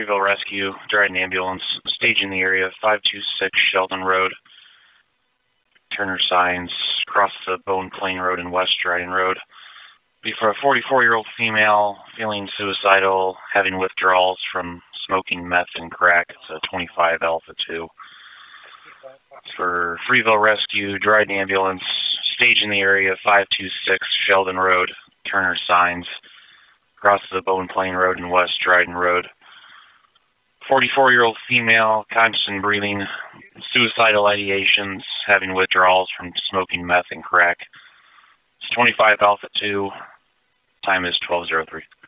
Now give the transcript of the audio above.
Freeville Rescue, Dryden Ambulance, staging the area, 526 Sheldon Road, Turner Signs, across the Bone Plain Road and West Dryden Road. Be for a 44-year-old female feeling suicidal, having withdrawals from smoking meth and crack. It's a 25 alpha 2. For Freeville Rescue, Dryden Ambulance, staging the area, 526 Sheldon Road, Turner Signs, across the Bone Plain Road and West Dryden Road. 44-year-old female, conscious and breathing, suicidal ideations, having withdrawals from smoking meth and crack. It's 25 alpha 2. Time is 12:03.